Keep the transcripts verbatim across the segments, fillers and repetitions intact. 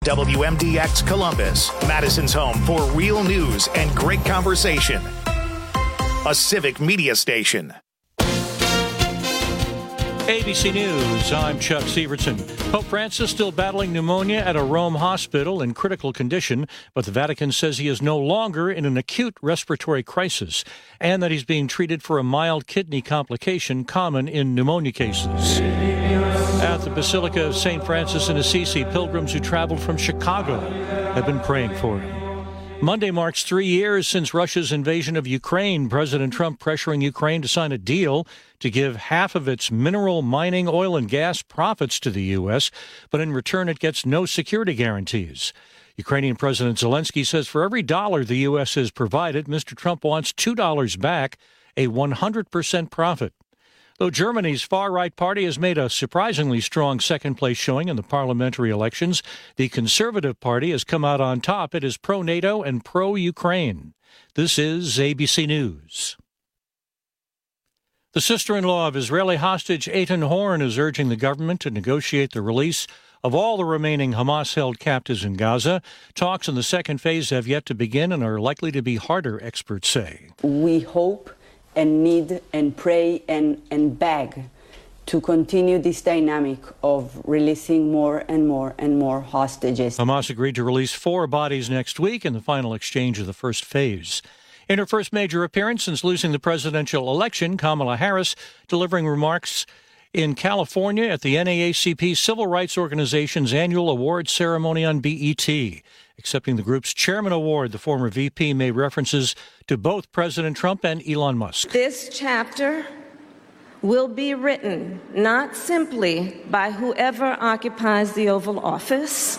W M D X Columbus, Madison's home for real news and great conversation. A Civic Media station. A B C News, I'm Chuck Severson. Pope Francis still battling pneumonia at a Rome hospital in critical condition, but the Vatican says he is no longer in an acute respiratory crisis and that he's being treated for a mild kidney complication common in pneumonia cases. At the Basilica of Saint Francis in Assisi, pilgrims who traveled from Chicago have been praying for him. Monday marks three years since Russia's invasion of Ukraine. President Trump pressuring Ukraine to sign a deal to give half of its mineral mining, oil, and gas profits to the U S, but in return it gets no security guarantees. Ukrainian President Zelensky says for every dollar the U S has provided, Mister Trump wants two dollars back, a one hundred percent profit. Though Germany's far-right party has made a surprisingly strong second-place showing in the parliamentary elections, the Conservative Party has come out on top. It is pro-NATO and pro-Ukraine. This is A B C News. The sister-in-law of Israeli hostage Eitan Horn is urging the government to negotiate the release of all the remaining Hamas-held captives in Gaza. Talks in the second phase have yet to begin and are likely to be harder, experts say. We hope and need and pray and, and beg to continue this dynamic of releasing more and more and more hostages. Hamas agreed to release four bodies next week in the final exchange of the first phase. In her first major appearance since losing the presidential election, Kamala Harris delivering remarks in California at the N double A C P Civil Rights Organization's annual awards ceremony on B E T. Accepting the group's chairman award, the former V P made references to both President Trump and Elon Musk. This chapter will be written not simply by whoever occupies the Oval Office,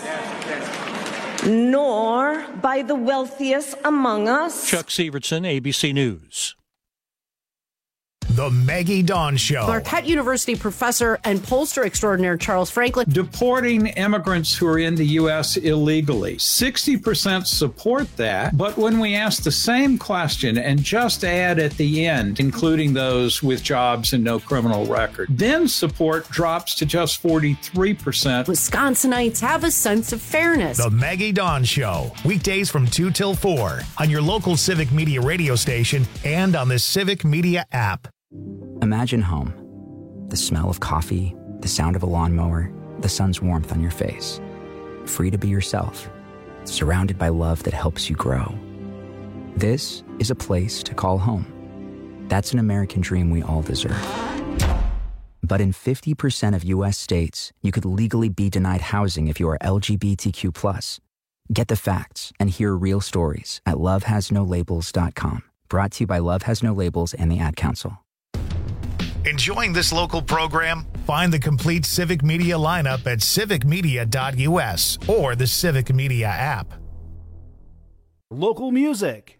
nor by the wealthiest among us. Chuck Severson, A B C News. The Maggie Dawn Show. Marquette University professor and pollster extraordinaire Charles Franklin. Deporting immigrants who are in the U S illegally. sixty percent support that, but when we ask the same question and just add at the end, including those with jobs and no criminal record, then support drops to just forty-three percent. Wisconsinites have a sense of fairness. The Maggie Dawn Show. Weekdays from two till four on your local Civic Media radio station and on the Civic Media app. Imagine home. The smell of coffee, the sound of a lawnmower, the sun's warmth on your face. Free to be yourself, surrounded by love that helps you grow. This is a place to call home. That's an American dream we all deserve. But in fifty percent of U S states, you could legally be denied housing if you are L G B T Q plus. Get the facts and hear real stories at love has no labels dot com. Brought to you by Love Has No Labels and the Ad Council. Enjoying this local program? Find the complete Civic Media lineup at civic media dot U S or the Civic Media app. Local music.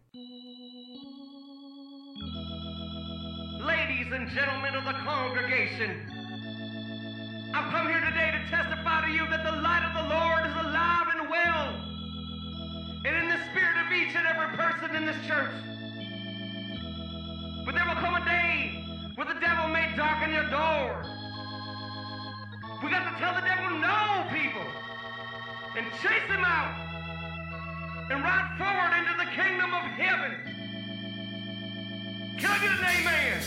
Ladies and gentlemen of the congregation, I've come here today to testify to you that the light of the Lord is alive and well, and in the spirit of each and every person in this church. But there will come a day where the devil may darken your door. We got to tell the devil no, people, and chase him out and ride forward into the kingdom of heaven. Can I get an amen?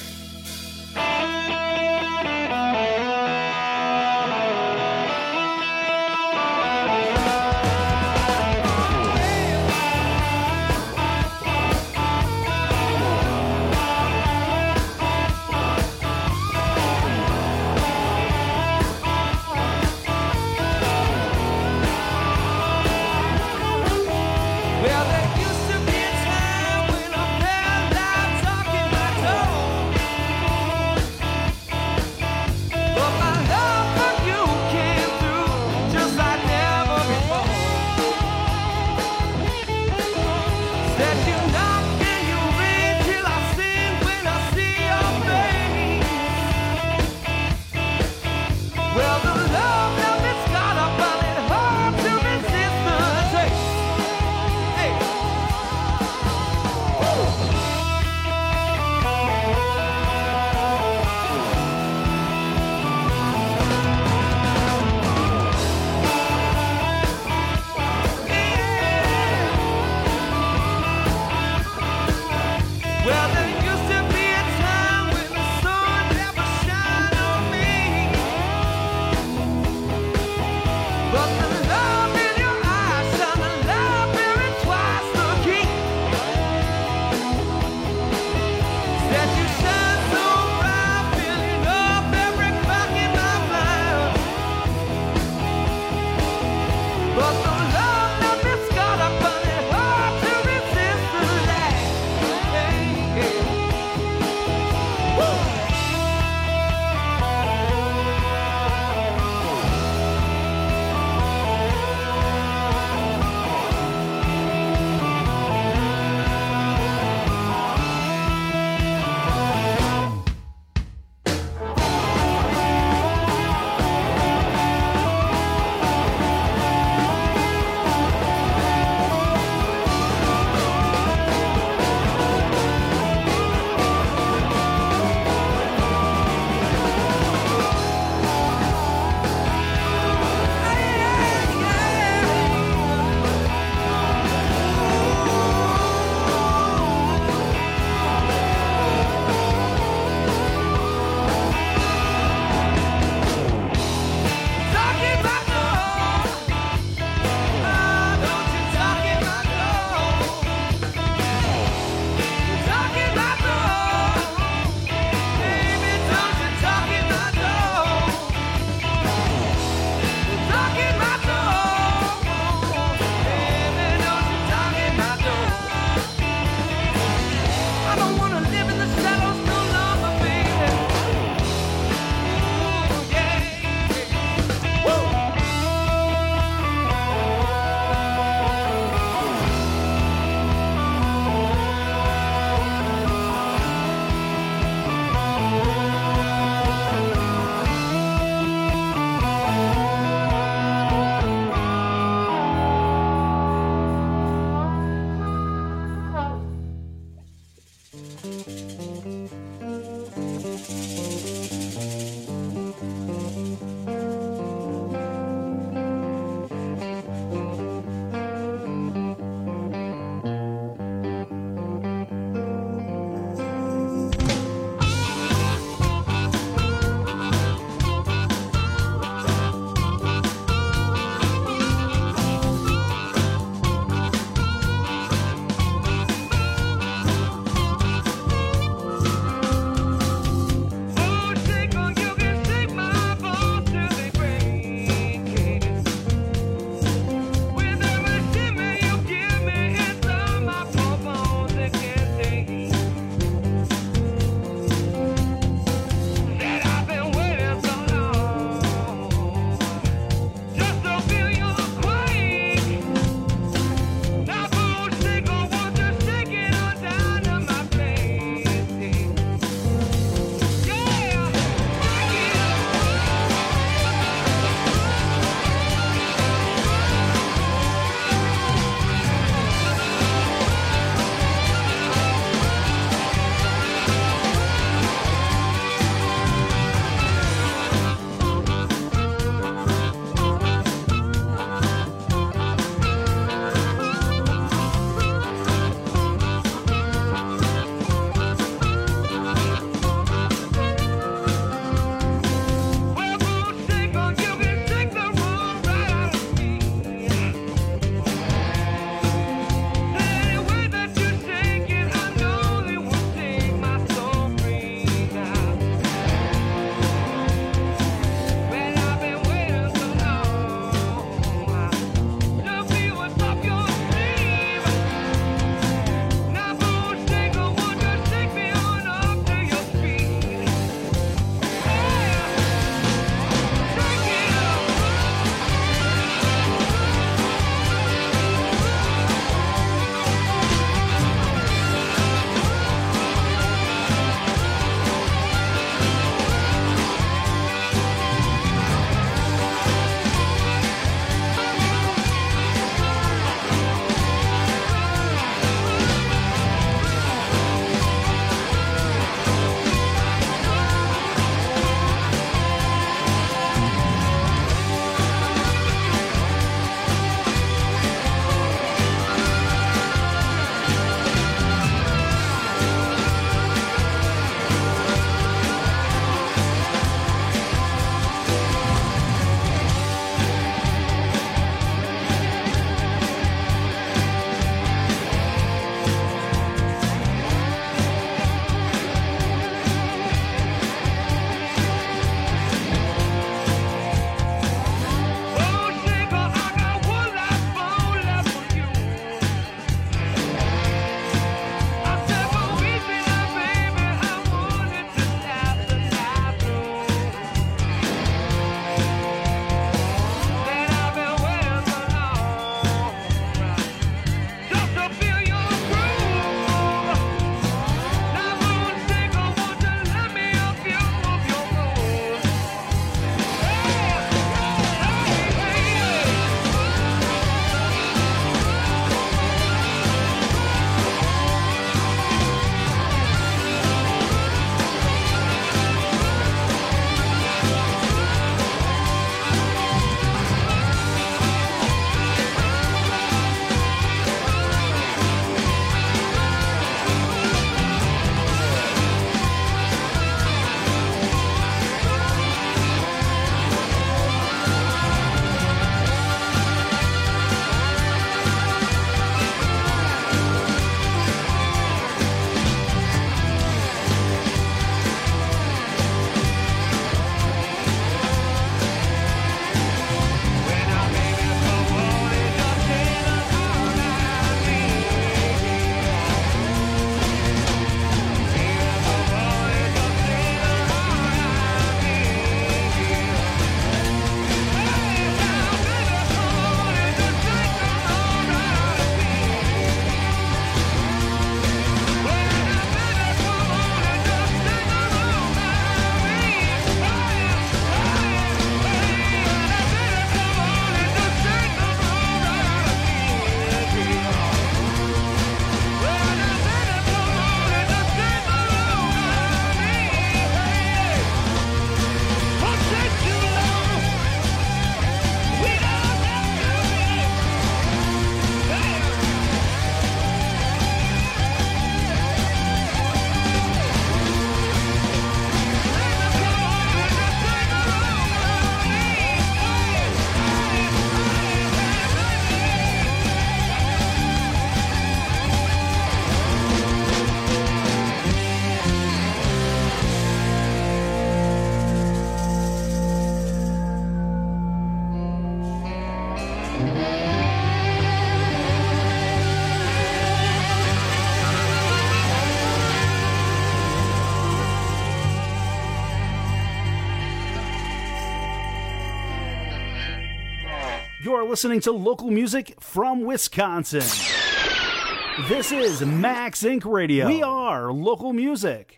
are listening to local music from Wisconsin. This is Max Incorporated. Radio. We are local music.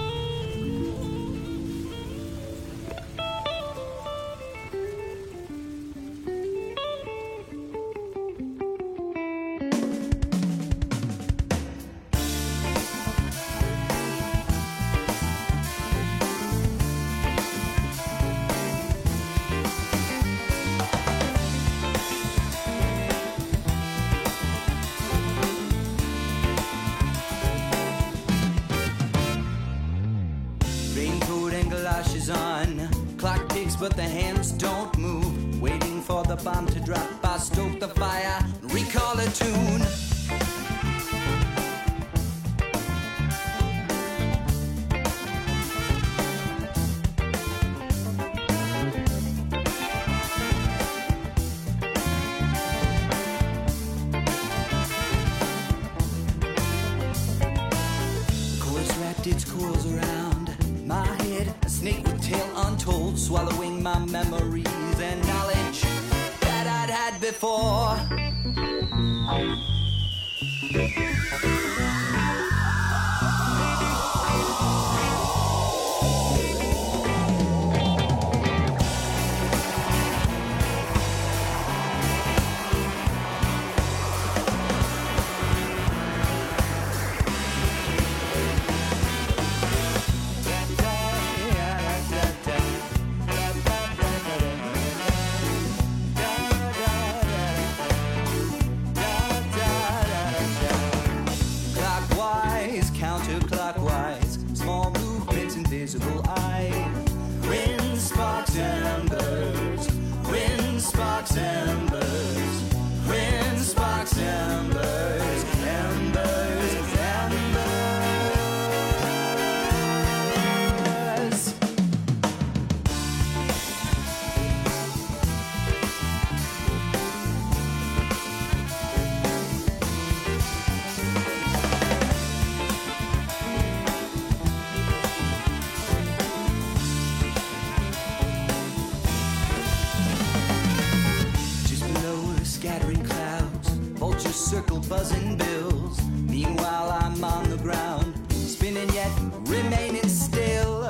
But the hands don't move. Waiting for the bomb to drop, I stoke the fire, recall a tune. The chorus wrapped its coils around my head, a snake with tail untold, swallowing my memories and knowledge that I'd had before. Buzzing bills. Meanwhile, I'm on the ground, spinning yet remaining still.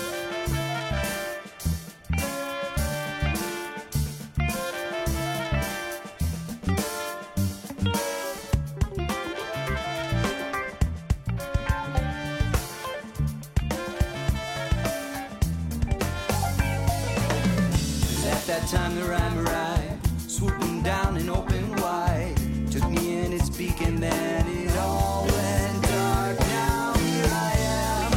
At that time, the rhyme arrived, swooping down and open wide. Took me in its beak and then it all went dark. Now here I am.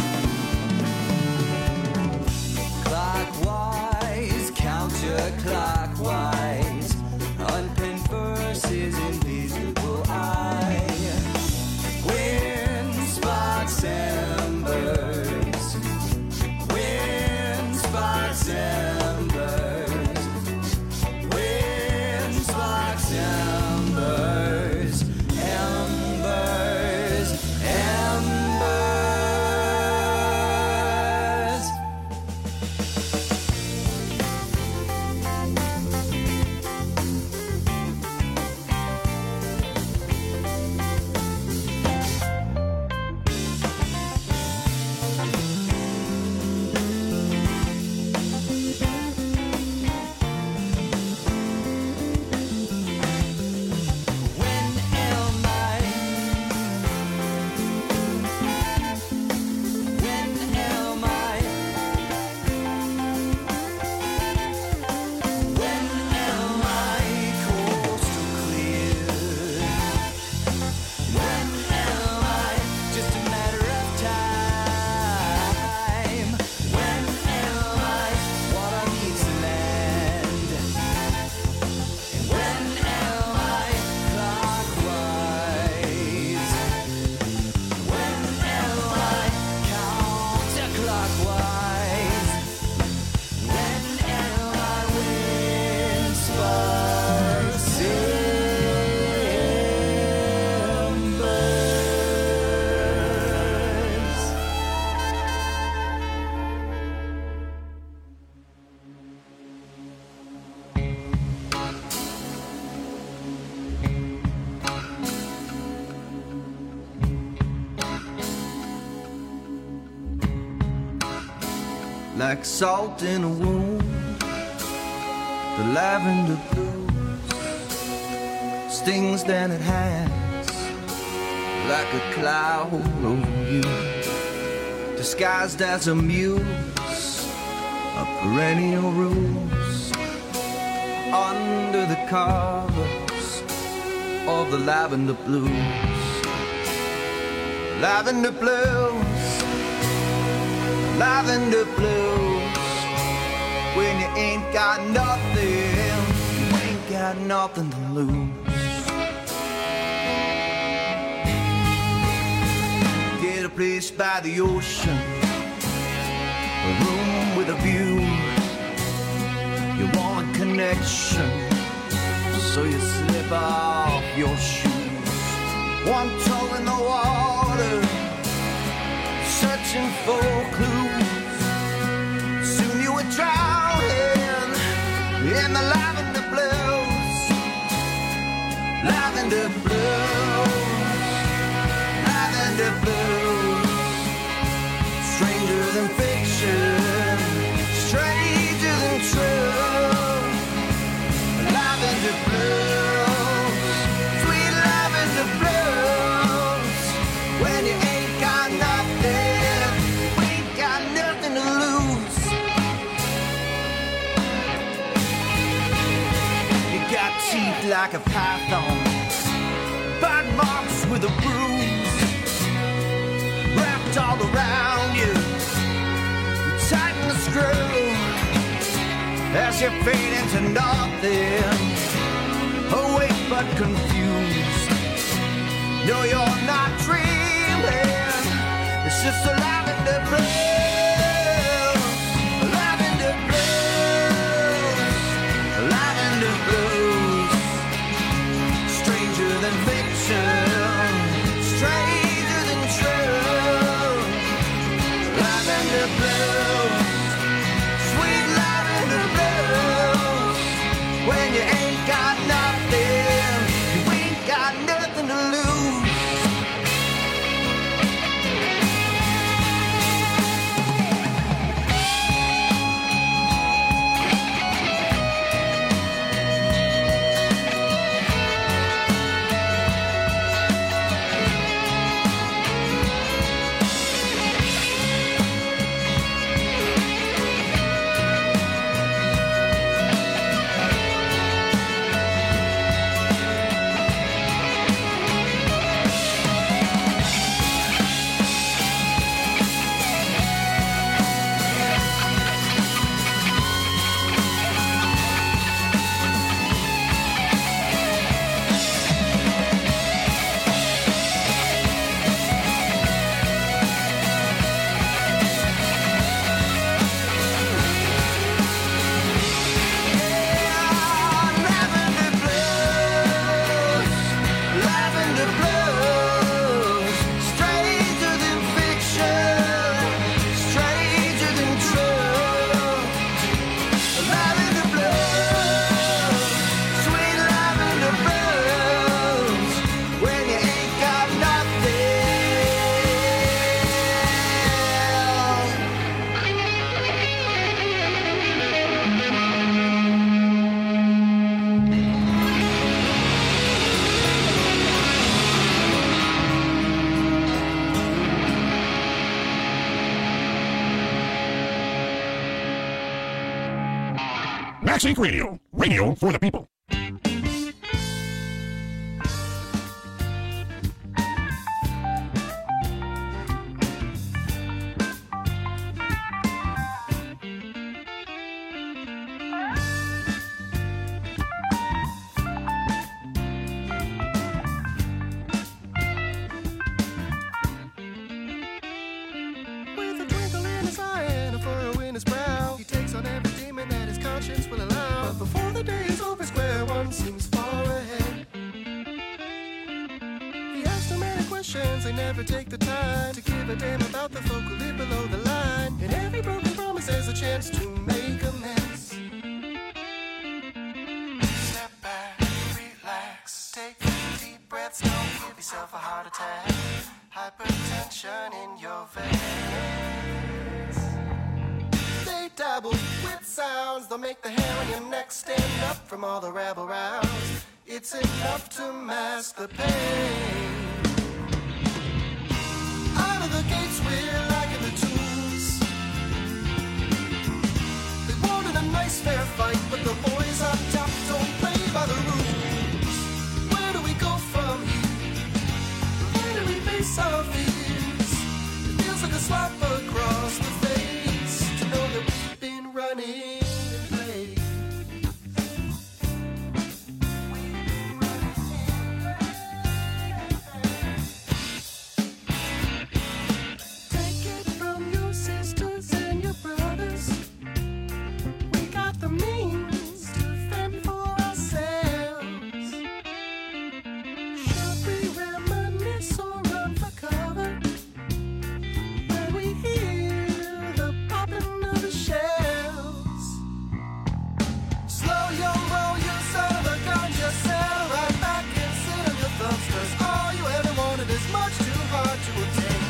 Clockwise, counterclockwise. like salt in a wound. The lavender blues stings than it has, like a cloud over you, disguised as a muse of perennial rose, under the covers of the lavender blues. Lavender blues, lavender blues. When you ain't got nothing, you ain't got nothing to lose. Get a place by the ocean, a room with a view. You want a connection, so you slip off your shoes. One toe in the water, searching for clues. Soon you would drown in the lavender blues. Lavender blues, lavender blues. Stranger than fiction, stranger than true. Lavender blues, sweet lavender blues. When you ain't got nothing, we ain't got nothing to lose. You got teeth like a python, bite marks with a bruise, wrapped all around you. You tighten the screw as you fade into nothing, awake but confused. No, you're not dreaming, it's just a lavender blues, lavender blues, lavender blues. Stranger than fiction, stranger than true. Lavender blues, sweet lavender blues. When you ain't got nothing, you ain't got nothing to lose. Max Inc Radio, radio for the people. They never take the time to give a damn about the folk who live below the line. In every broken promise there's a chance to make amends. Step back, relax, take deep breaths, don't give yourself a heart attack. Hypertension in your veins. They dabble with sounds. They'll make the hair on your neck stand up from all the rabble rouse. It's enough to mask the pain. Out of the gates we're liking the tunes. They wanted a nice fair fight, but the boys on top don't play by the rules. Where do we go from here? Where do we face our fears? It feels like a slap across the face to know that we've been running in place. Take it from your sisters and your brothers. We got the means to fend for ourselves. Should we reminisce or run for cover when we hear the popping of the shells? Slow your roll, you son of a gun, just settle right back and sit on your thumbs, 'cause all you ever wanted is much too hard to obtain.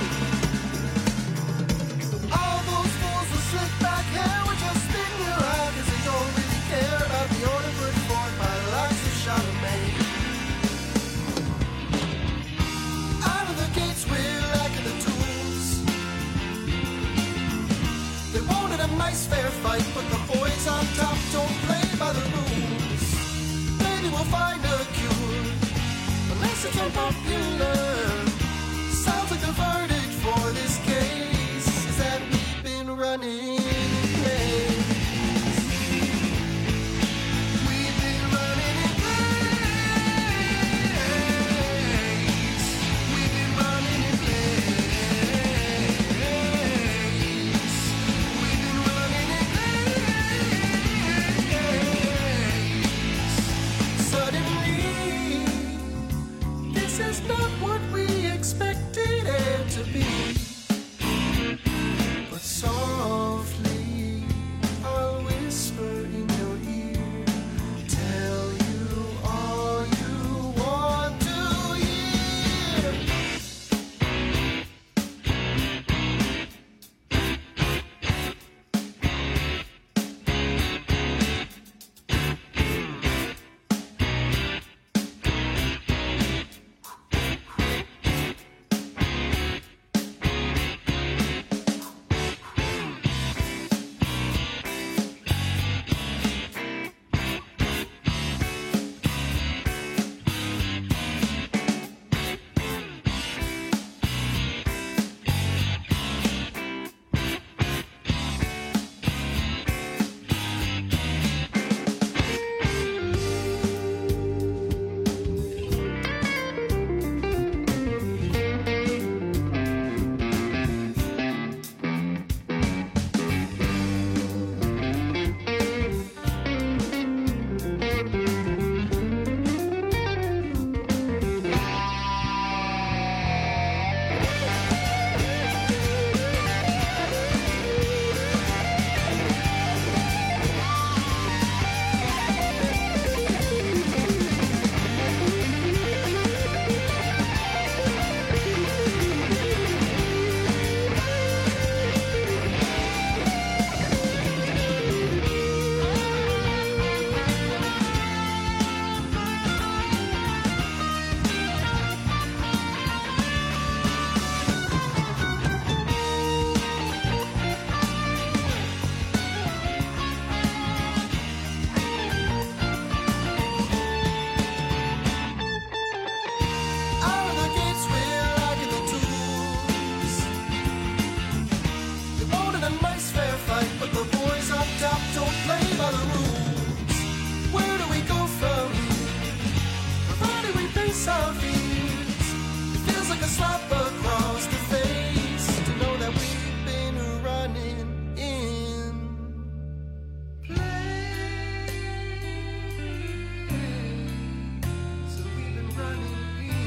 All those fools with slick back hair were just spitting you out, 'cause they don't really care about the order put forth by the likes of Charlemagne. Out of the gates we're lacking the tools. They wanted a nice fair fight, but the boys on top don't play by the rules. Maybe we'll find a cure, unless it's unpopular. Sounds like the verdict for this case is that we've been running in place. We've been running in place. We've been running in place. We've been running in place. Suddenly, this is not what we expected it to be. But softly, I'll whisper in your ear, tell you all you want to hear. Out of the gates we're lacking the tools. They wanted a nice fair fight, but the boys up top don't play by the rules. Where do we go from here? Provided we face our fears. It feels like a slap across the face to know that we've been running in place. So we've been running in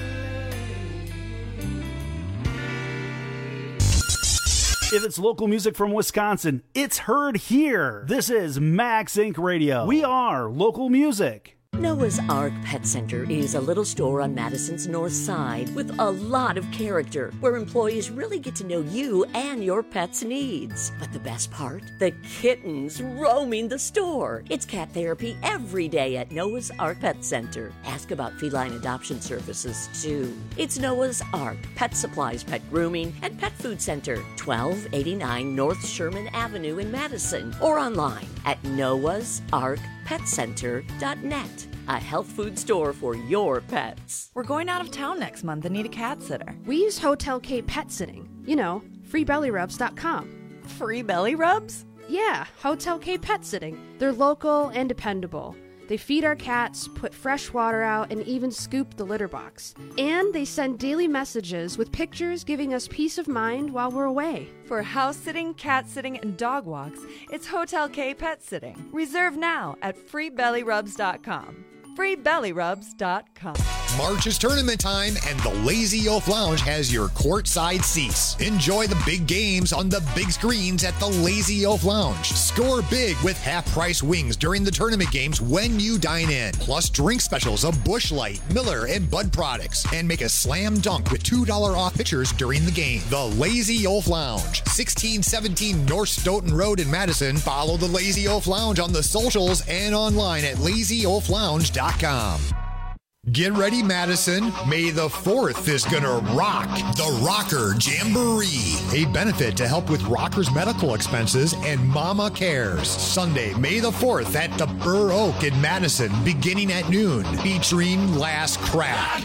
place. If it's local music from Wisconsin, it's heard here. This is Max Inc Radio. We are local music. Noah's Ark Pet Center is a little store on Madison's north side with a lot of character, where employees really get to know you and your pet's needs. But the best part? The kittens roaming the store. It's cat therapy every day at Noah's Ark Pet Center. Ask about feline adoption services, too. It's Noah's Ark Pet Supplies, Pet Grooming, and Pet Food Center, twelve eighty-nine North Sherman Avenue in Madison, or online at noahs ark pet center dot net. A health food store for your pets. We're going out of town next month and need a cat sitter. We use Hotel K Pet Sitting. You know, free belly rubs dot com. Free belly rubs? Yeah, Hotel K Pet Sitting. They're local and dependable. They feed our cats, put fresh water out, and even scoop the litter box. And they send daily messages with pictures giving us peace of mind while we're away. For house sitting, cat sitting, and dog walks, it's Hotel K Pet Sitting. Reserve now at free belly rubs dot com. free belly rubs dot com. March is tournament time, and the Lazy Oaf Lounge has your courtside seats. Enjoy the big games on the big screens at the Lazy Oaf Lounge. Score big with half-price wings during the tournament games when you dine in. Plus drink specials of Busch Light, Miller, and Bud products. And make a slam dunk with two dollars off pitchers during the game. The Lazy Oaf Lounge, sixteen seventeen North Stoughton Road in Madison. Follow the Lazy Oaf Lounge on the socials and online at lazy oaf lounge dot com. Get ready, Madison. May the fourth is gonna rock the Rocker Jamboree, a benefit to help with rockers' medical expenses and Mama Cares. Sunday, May the fourth at the Burr Oak in Madison, beginning at noon, featuring Last Craft,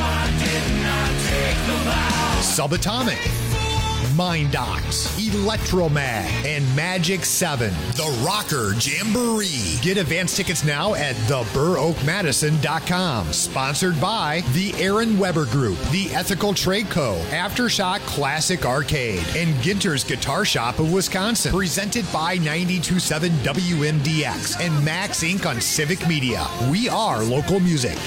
Subatomic, Mind Docs, Electromag, and Magic seven. The Rocker Jamboree. Get advance tickets now at the burr oak madison dot com. Sponsored by the Aaron Weber Group, the Ethical Trade Co., Aftershock Classic Arcade, and Ginter's Guitar Shop of Wisconsin. Presented by ninety-two point seven W M D X and Max Incorporated on Civic Media. We are local music.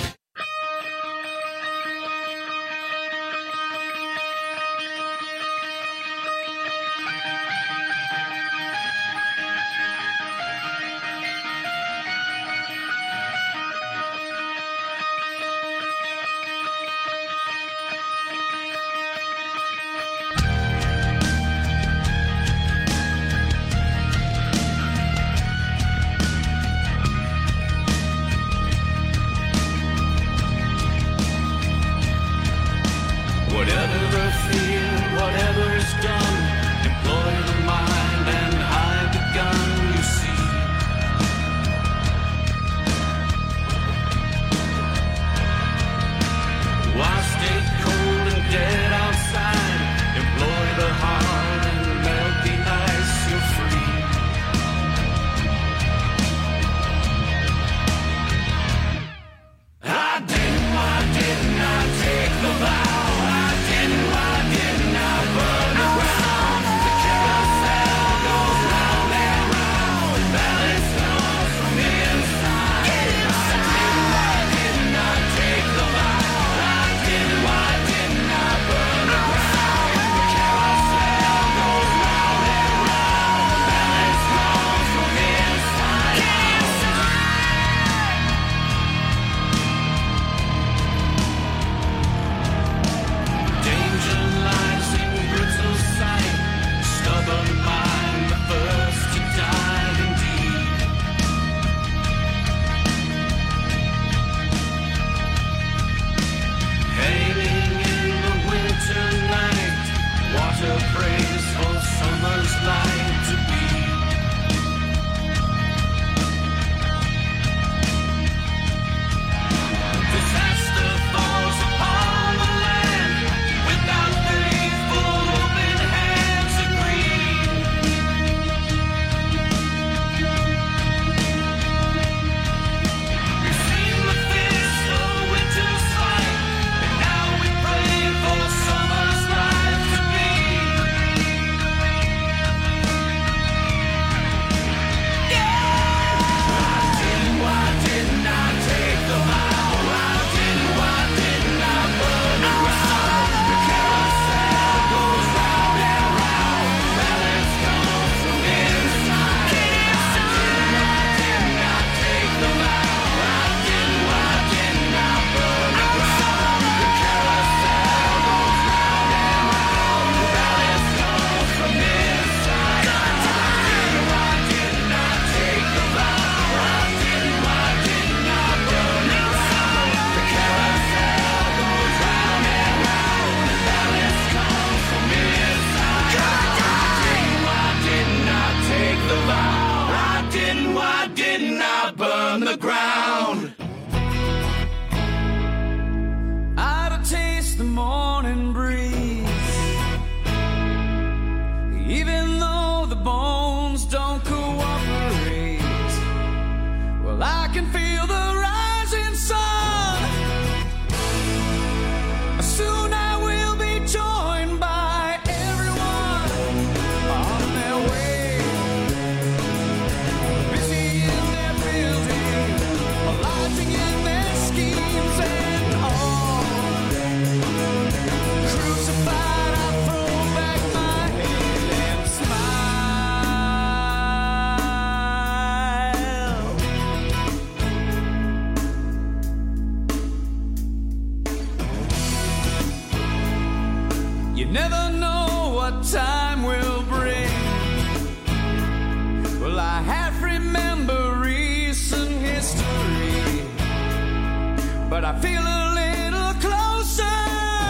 never know what time will bring. Well, I half remember recent history, but I feel a little closer.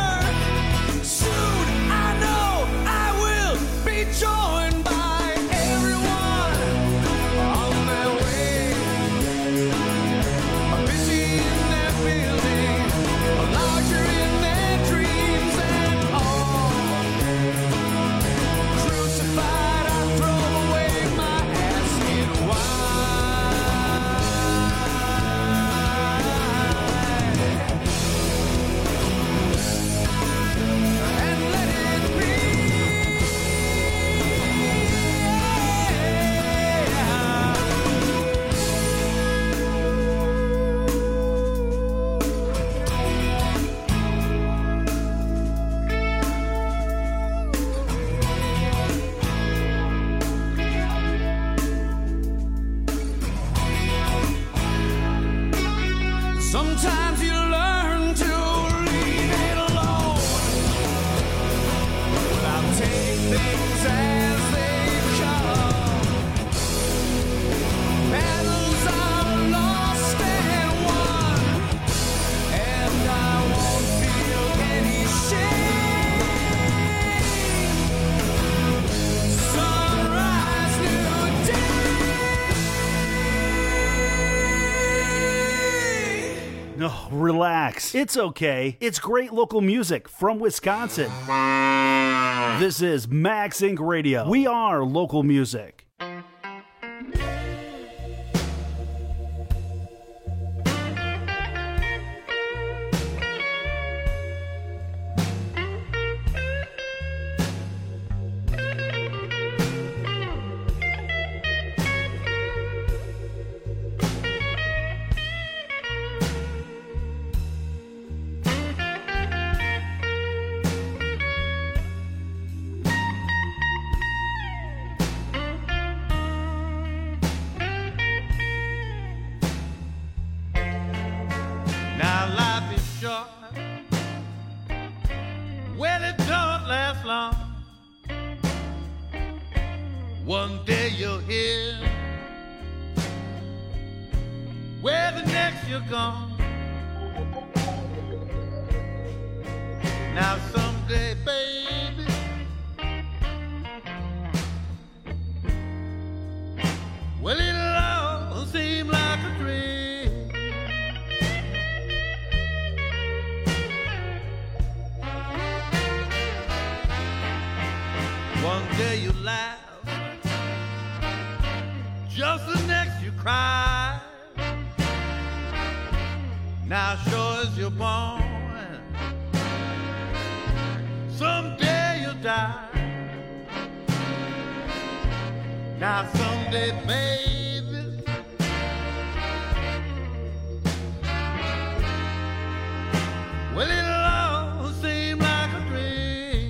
Soon I know I will be joined by everyone on their way. Busy in their building, larger in their dreams and all. Crucified, I throw away my asking why. And let it be. Sometimes you learn to leave it alone. Well, I'll take things as they come. Battles are lost and won, and I won't feel any shame. Sunrise, new day. No, relax. It's okay. It's great local music from Wisconsin. This is Max Inc Radio. We are local music. Now life is short. Well, it don't last long. One day you're here, where the next you're gone. Now someday, baby, well, it'll all seem like a dream. One day you laugh, just the next you cry. Now sure as you're born, someday you'll die. Now someday, baby, well, it'll all seem like a dream.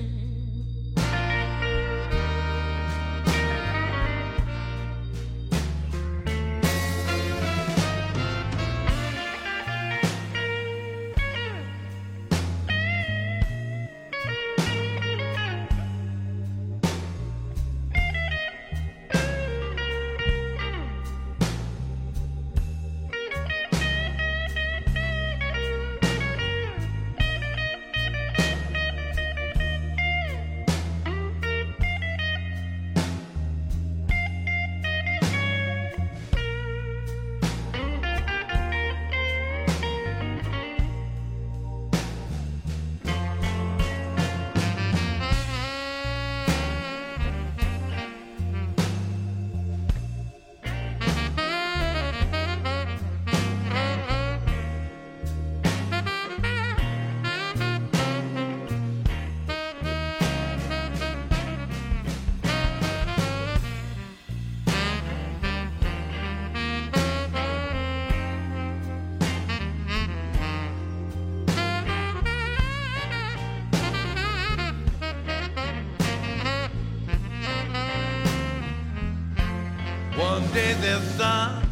One day there's sun,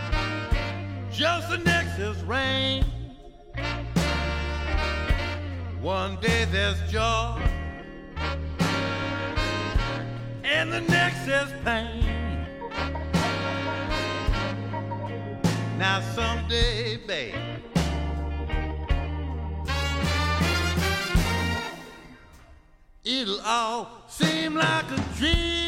just the next is rain. One day there's joy, and the next is pain. Now someday, babe, it'll all seem like a dream.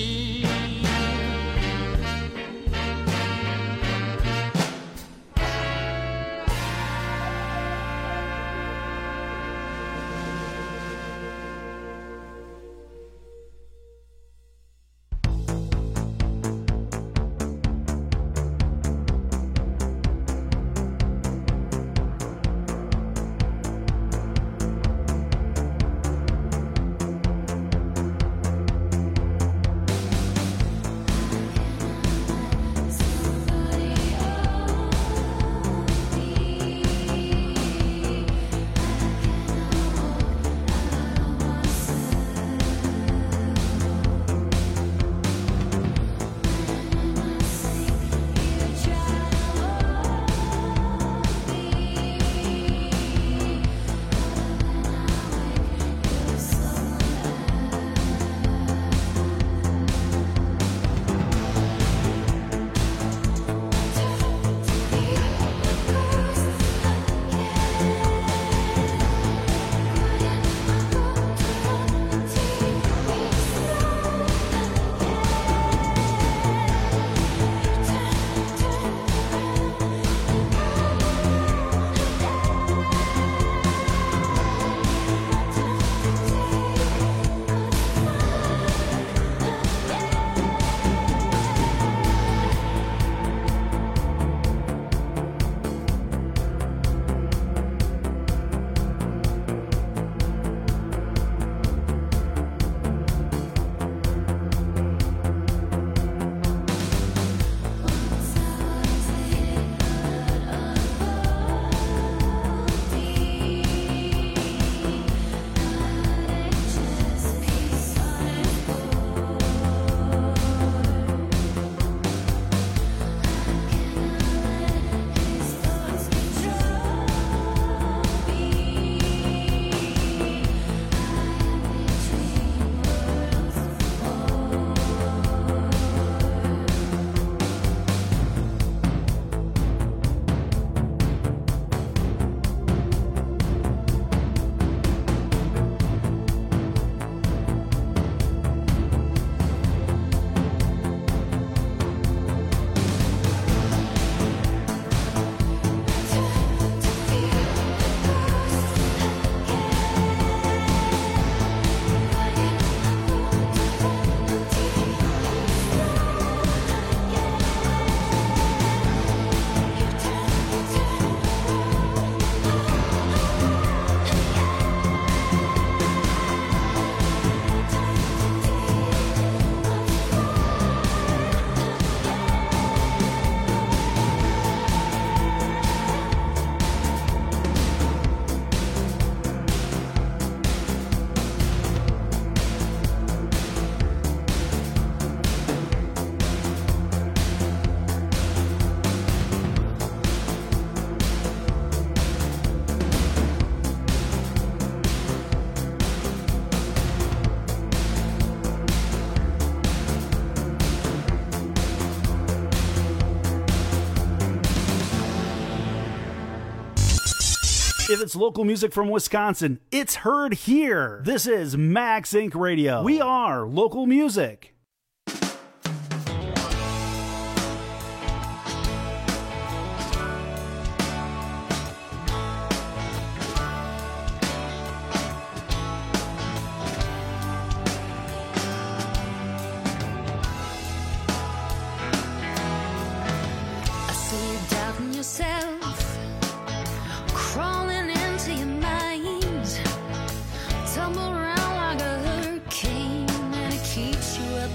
If it's local music from Wisconsin, it's heard here. This is Max Inc Radio. We are local music. Tumble around like a hurricane, and it keeps you up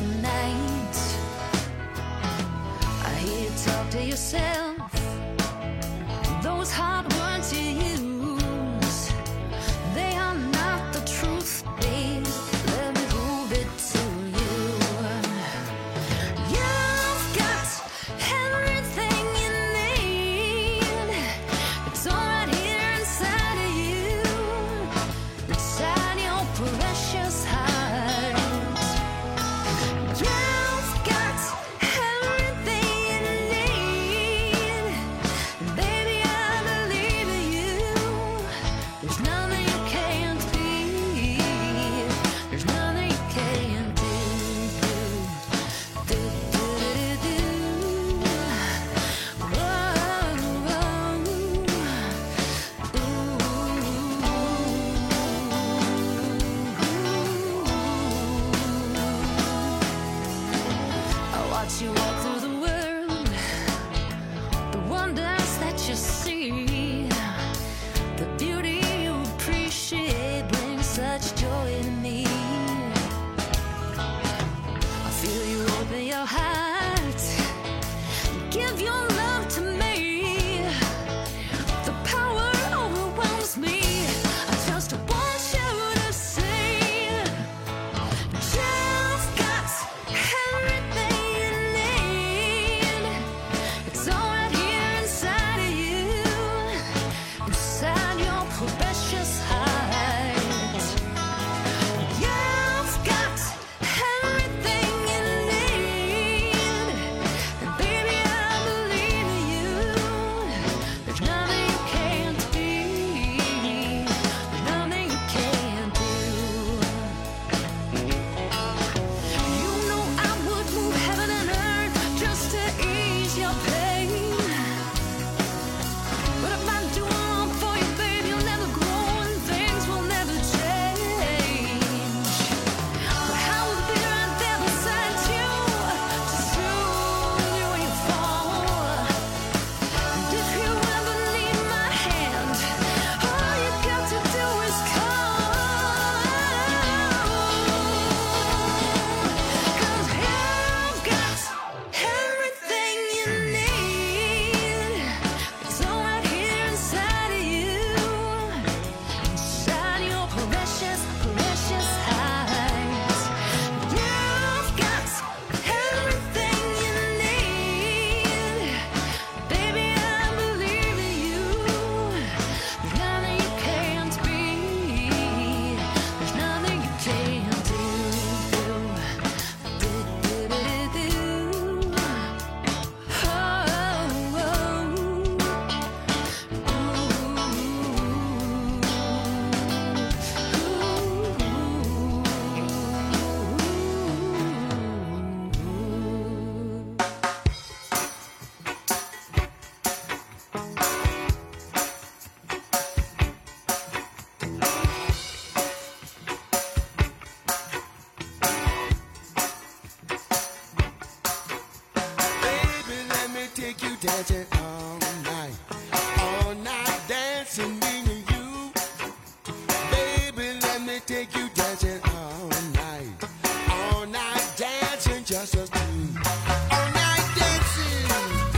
dancing, me and you. Baby, let me take you dancing all night. All night dancing, just us two. All night dancing.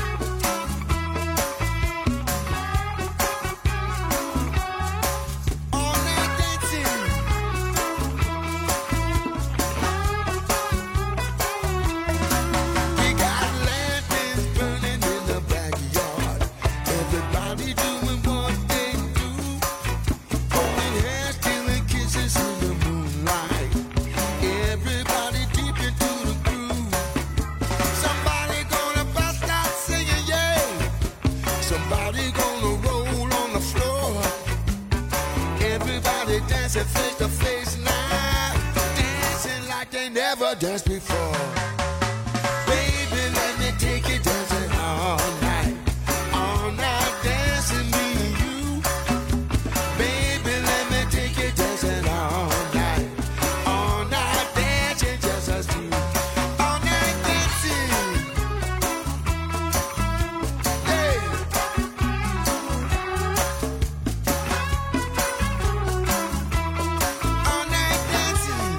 All night dancing. We got lanterns burning in the backyard. Everybody doing what they do. Holding hands, stealing kisses in the moonlight. Everybody deep into the groove. Somebody gonna bust out singing, yeah. Somebody gonna roll on the floor. Everybody dancing face to face now. Dancing like they never danced before. Baby, let me take you dancing all night. All night dancing, me and you. Baby, let me take you dancing all night. All night dancing, just us two. All night dancing. Hey. All night dancing.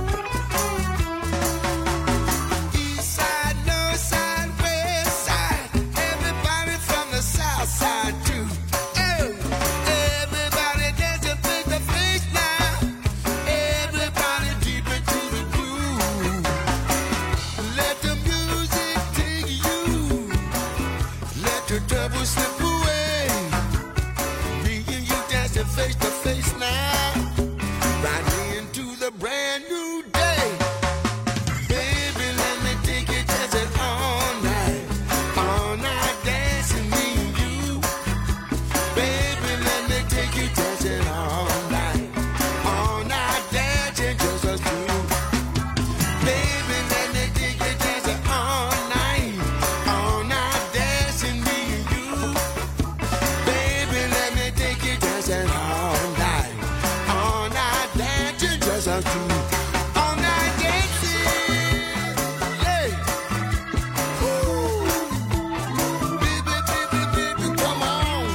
East side, north side, west side. Everybody from the south side too. Oh, everybody dancing face to face now. Everybody deep into the groove. Let the music take you. Let the trouble slip away. Me and you dancing face to face now. Right into the brand new day. Baby, let me take you dancing all night. All night dancing, me and you. Baby, let me take you dancing all night. All night dancing, just us two. Baby, let me take you dancing all night. All night dancing, me and you. Baby, let me take you dancing all night. All night dancing, just us two. All night dancing. Hey. Woo. Baby, baby, baby, come on.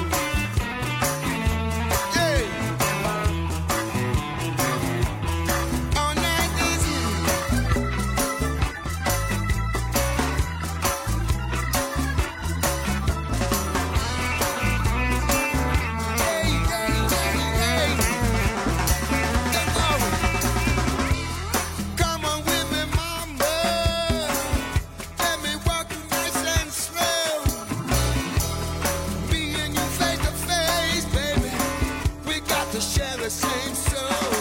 Hey. All night dancing. Hey, hey, hey, hey. Come on. Come on with me, mama. Let me walk you nice and slow. Me and you face to face, baby. We got to share the same soul.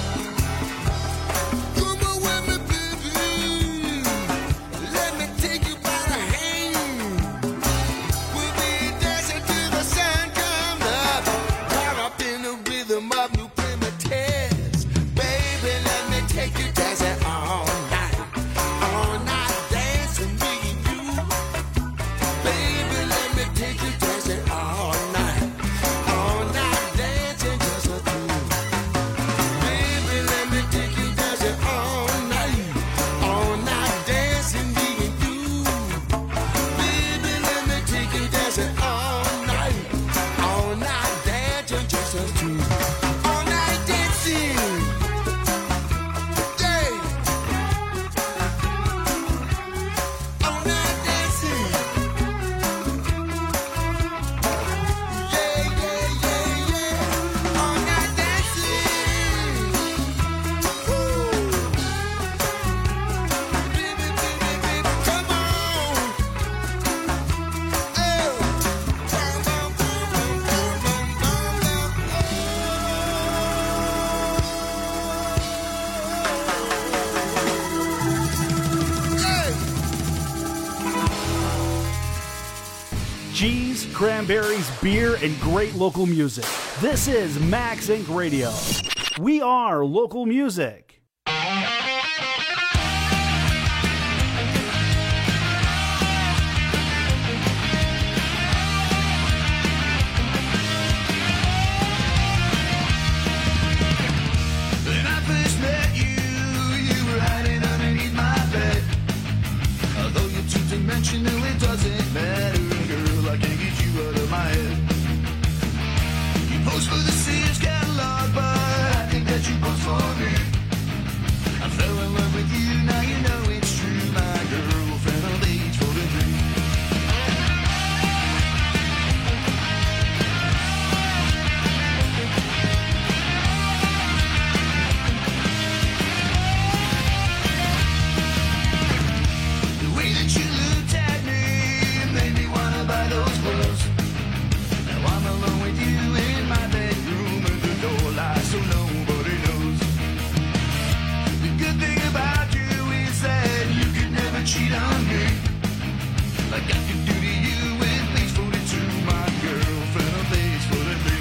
Come on with me, baby. Let me take you by the hand. We'll be dancing till the sun comes up. Caught up in the rhythm of new primitives. Baby, let me take you dancing all night. All night dancing, me and you. Baby, let me take you dancing all night. All night dancing, just us two. Baby, let me take you dancing all night. All night dancing, me and you. Baby, let me take you dancing all night. All night dancing, just us two. All night dancing. Yeah. All night dancing. Yeah, yeah, yeah, yeah. All night dancing. Woo. Baby, baby, baby, come on. Oh. Bum, bum, bum, bum, bum, bum, bum. Hey. Cheese, cranberries, beer, and great local music. This is Max Inc Radio. We are local music. When I first met you, you were hiding underneath my bed. Although you're two-dimensional, it doesn't matter, girl. I can't get you out of my head. post for the Sears catalog, but I think that you post for me. I fell in love with you, now you know it's true. My girlfriend of age forty-three. The way that you looked at me made me wanna buy those clothes. Now I'm alone with you in my bedroom and the door lies so nobody knows. The good thing about you is that you could never cheat on me like I could do to you with Page forty-two, my girlfriend on Page forty-three.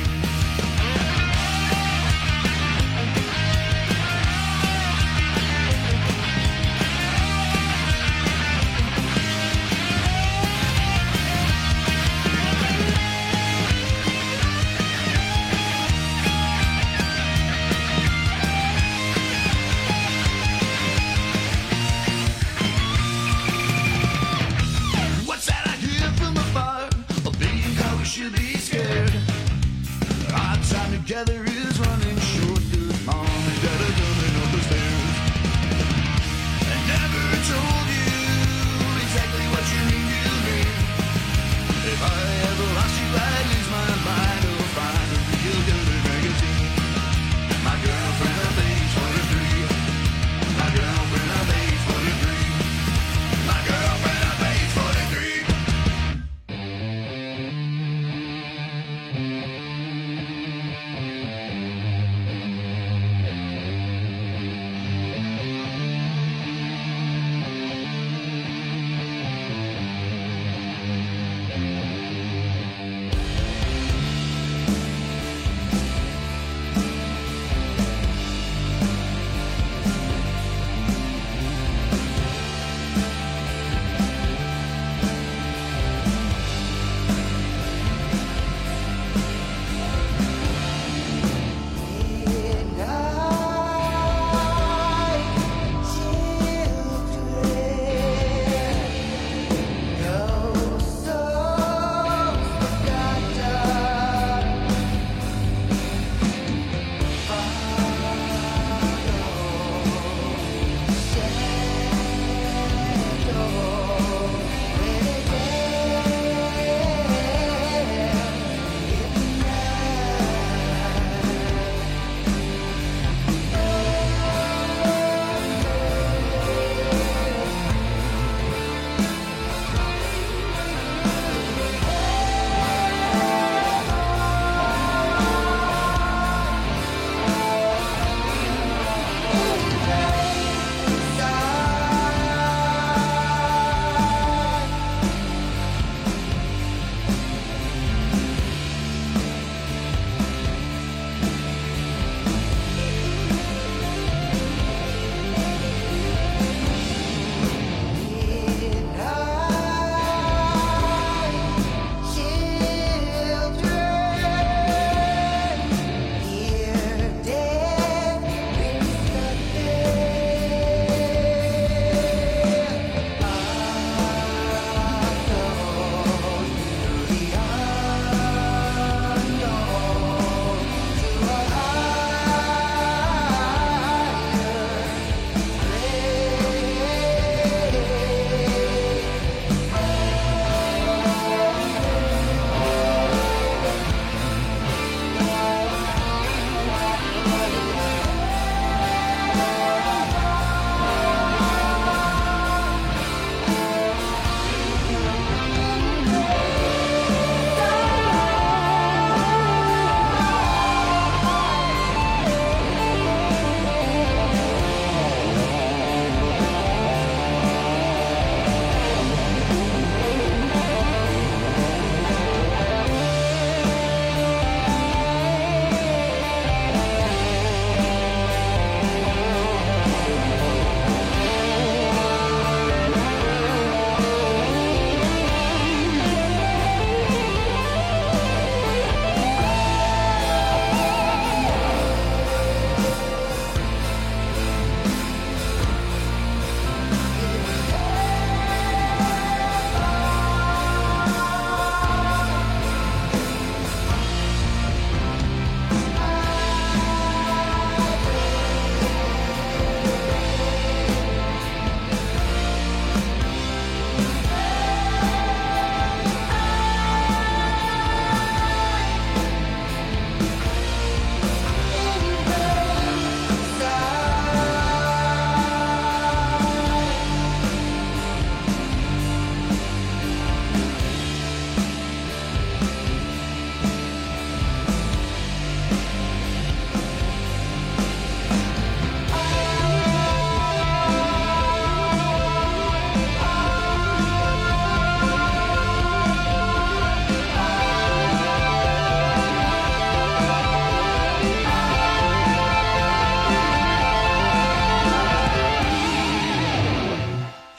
What's that I hear from afar? A billion cars, we should be scared. Our time together is running short. Good mom, you gotta coming up the stairs. I never told you exactly what you mean to me. If I ever lost you, I'd lose my mind or find a real good magazine. My girlfriend on Page forty-three. My girlfriend on Page forty-three. My girlfriend on Page forty-three.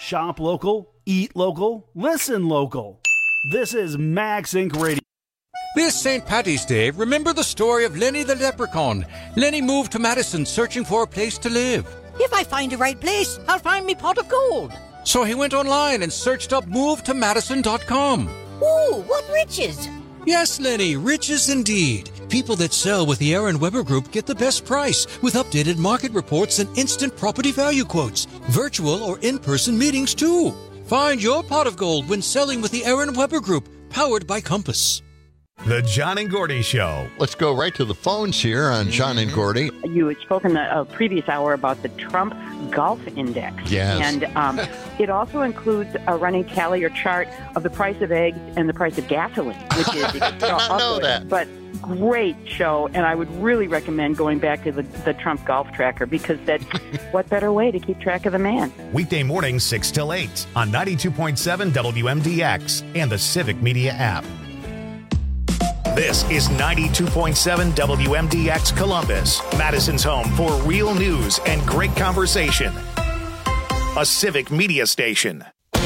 Shop local, eat local, listen local. This is Max Incorporated. Radio. This Saint Paddy's Day, remember the story of Lenny the Leprechaun. Lenny moved to Madison searching for a place to live. If I find the right place, I'll find me pot of gold. So he went online and searched up move to madison dot com. Ooh, what riches! Yes, Lenny, riches indeed. People that sell with the Aaron Weber Group get the best price with updated market reports and instant property value quotes. Virtual or in-person meetings, too. Find your pot of gold when selling with the Aaron Weber Group, powered by Compass. The John and Gordy Show. Let's go right to the phones here on John and Gordy. You had spoken a, a previous hour about the Trump Golf Index. Yes. And um, it also includes a running tally or chart of the price of eggs and the price of gasoline, which is I did not know that. But great show, and I would really recommend going back to the, the Trump Golf Tracker, because that what better way to keep track of the man? Weekday mornings six till eight on ninety-two point seven W M D X and the Civic Media app. This is ninety-two point seven W M D X Columbus, Madison's home for real news and great conversation. A Civic Media station.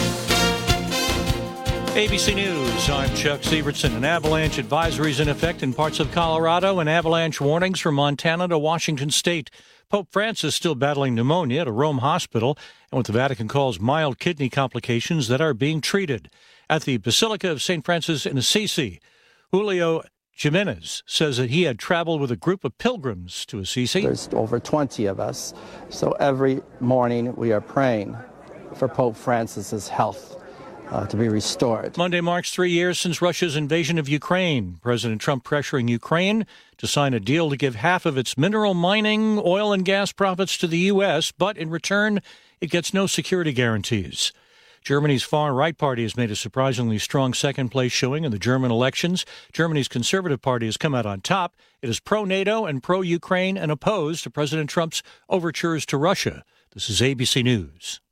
A B C News, I'm Chuck Sievertson. An avalanche advisory is in effect in parts of Colorado and avalanche warnings from Montana to Washington State. Pope Francis still battling pneumonia at a Rome hospital and what the Vatican calls mild kidney complications that are being treated. At the Basilica of Saint Francis in Assisi, Julio Jimenez says that he had traveled with a group of pilgrims to Assisi. There's over twenty of us, so every morning we are praying for Pope Francis's health uh, to be restored. Monday marks three years since Russia's invasion of Ukraine. President Trump pressuring Ukraine to sign a deal to give half of its mineral mining, oil and gas profits to the U S, but in return, it gets no security guarantees. Germany's far-right party has made a surprisingly strong second-place showing in the German elections. Germany's Conservative Party has come out on top. It is pro-NATO and pro-Ukraine and opposed to President Trump's overtures to Russia. This is A B C News.